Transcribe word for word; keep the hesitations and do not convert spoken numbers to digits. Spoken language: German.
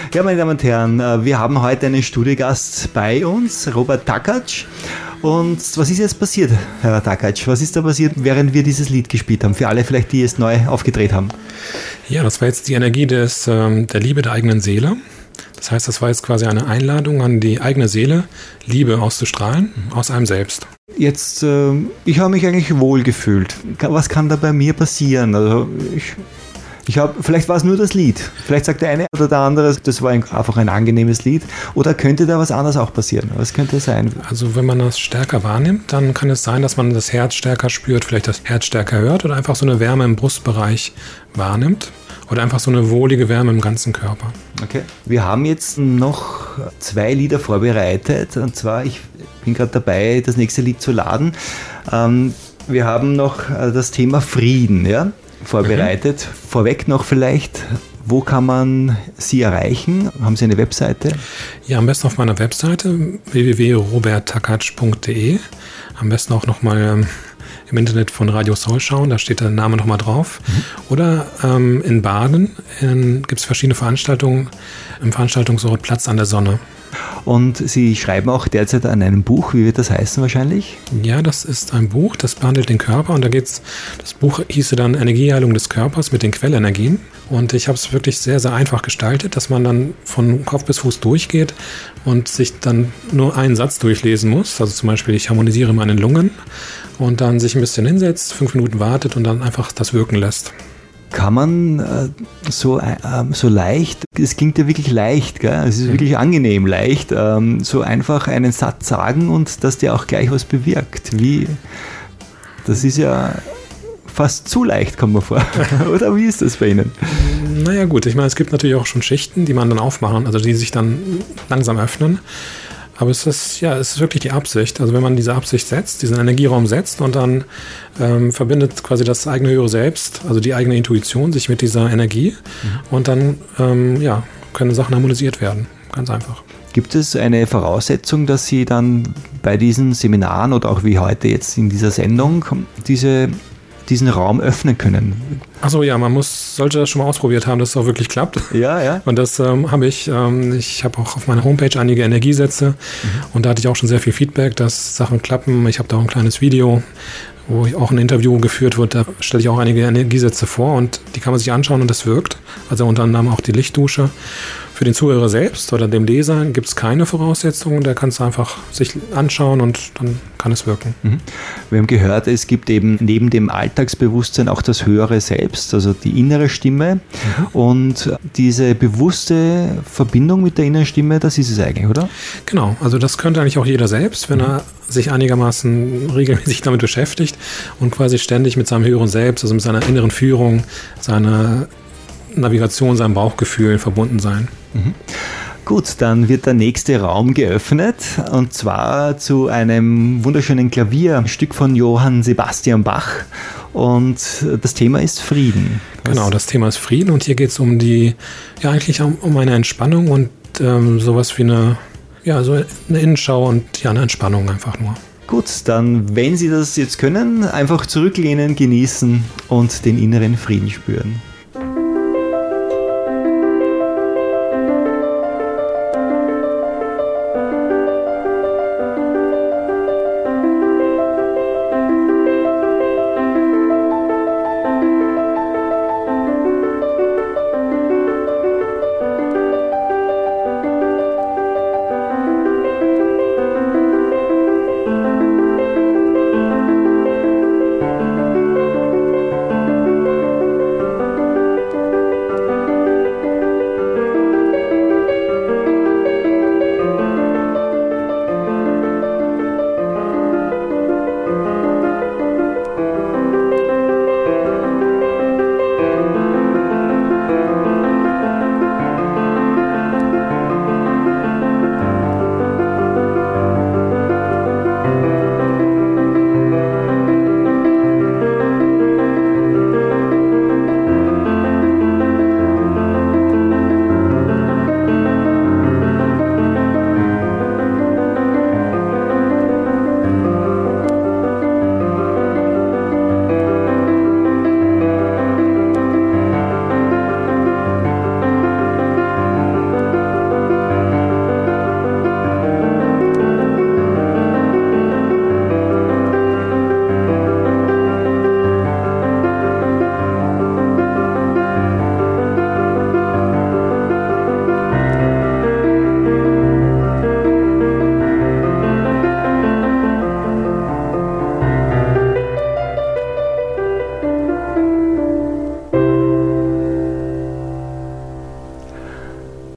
Ja, meine Damen und Herren, wir haben heute einen Studiogast bei uns, Robert Takacs. Und was ist jetzt passiert, Herr Takacs? Was ist da passiert, während wir dieses Lied gespielt haben? Für alle vielleicht, die es neu aufgedreht haben. Ja, das war jetzt die Energie des, ähm, der Liebe der eigenen Seele. Das heißt, das war jetzt quasi eine Einladung an die eigene Seele, Liebe auszustrahlen aus einem selbst. Jetzt, äh, ich habe mich eigentlich wohl gefühlt. Was kann da bei mir passieren? Also ich... Ich habe, vielleicht war es nur das Lied. Vielleicht sagt der eine oder der andere, das war ein, einfach ein angenehmes Lied. Oder könnte da was anderes auch passieren? Was könnte sein? Also wenn man das stärker wahrnimmt, dann kann es sein, dass man das Herz stärker spürt, vielleicht das Herz stärker hört oder einfach so eine Wärme im Brustbereich wahrnimmt. Oder einfach so eine wohlige Wärme im ganzen Körper. Okay. Wir haben jetzt noch zwei Lieder vorbereitet. Und zwar, ich bin gerade dabei, das nächste Lied zu laden. Ähm, wir haben noch das Thema Frieden, ja? vorbereitet. Mhm. Vorweg noch vielleicht, wo kann man Sie erreichen? Haben Sie eine Webseite? Ja, am besten auf meiner Webseite w w w punkt robert takacs punkt d e. Am besten auch nochmal ähm, im Internet von Radio Soul schauen, da steht der Name nochmal drauf. Mhm. Oder ähm, in Baden gibt es verschiedene Veranstaltungen im Veranstaltungsort Platz an der Sonne. Und Sie schreiben auch derzeit an einem Buch. Wie wird das heißen wahrscheinlich? Ja, das ist ein Buch, das behandelt den Körper. Und da geht's, das Buch hieße dann Energieheilung des Körpers mit den Quellenergien. Und ich habe es wirklich sehr, sehr einfach gestaltet, dass man dann von Kopf bis Fuß durchgeht und sich dann nur einen Satz durchlesen muss. Also zum Beispiel, ich harmonisiere meine Lungen und dann sich ein bisschen hinsetzt, fünf Minuten wartet und dann einfach das wirken lässt. Kann man äh, so, äh, so leicht, es klingt ja wirklich leicht, gell? Es ist mhm. wirklich angenehm leicht, ähm, so einfach einen Satz sagen und dass der auch gleich was bewirkt. Wie, das ist ja fast zu leicht, kommt mir vor. Oder wie ist das bei Ihnen? Naja gut, ich meine, es gibt natürlich auch schon Schichten, die man dann aufmachen, also die sich dann langsam öffnen. Aber es ist, ja, es ist wirklich die Absicht. Also wenn man diese Absicht setzt, diesen Energieraum setzt und dann ähm, verbindet quasi das eigene höhere Selbst, also die eigene Intuition, sich mit dieser Energie mhm. und dann ähm, ja, können Sachen harmonisiert werden. Ganz einfach. Gibt es eine Voraussetzung, dass Sie dann bei diesen Seminaren oder auch wie heute jetzt in dieser Sendung diese diesen Raum öffnen können? Achso, ja, man muss, sollte das schon mal ausprobiert haben, dass es auch wirklich klappt. Ja, ja. Und das ähm, habe ich. Ähm, ich habe auch auf meiner Homepage einige Energiesätze mhm. und da hatte ich auch schon sehr viel Feedback, dass Sachen klappen. Ich habe da auch ein kleines Video, wo ich auch ein Interview geführt wird. Da stelle ich auch einige Energiesätze vor und die kann man sich anschauen und das wirkt. Also unter anderem auch die Lichtdusche. Für den Zuhörer selbst oder dem Leser gibt es keine Voraussetzungen. Der kann es einfach sich anschauen und dann kann es wirken. Mhm. Wir haben gehört, es gibt eben neben dem Alltagsbewusstsein auch das höhere Selbst, also die innere Stimme. Mhm. Und diese bewusste Verbindung mit der inneren Stimme, das ist es eigentlich, oder? Genau, also das könnte eigentlich auch jeder selbst, wenn mhm. er sich einigermaßen regelmäßig damit beschäftigt und quasi ständig mit seinem höheren Selbst, also mit seiner inneren Führung, seiner Navigation, seinem Bauchgefühl verbunden sein. Mhm. Gut, dann wird der nächste Raum geöffnet und zwar zu einem wunderschönen Klavierstück von Johann Sebastian Bach und das Thema ist Frieden. Was genau, das Thema ist Frieden und hier geht es um die, ja eigentlich um, um eine Entspannung und ähm, sowas wie eine, ja, so eine Innenschau und ja, eine Entspannung einfach nur. Gut, dann, wenn Sie das jetzt können, einfach zurücklehnen, genießen und den inneren Frieden spüren.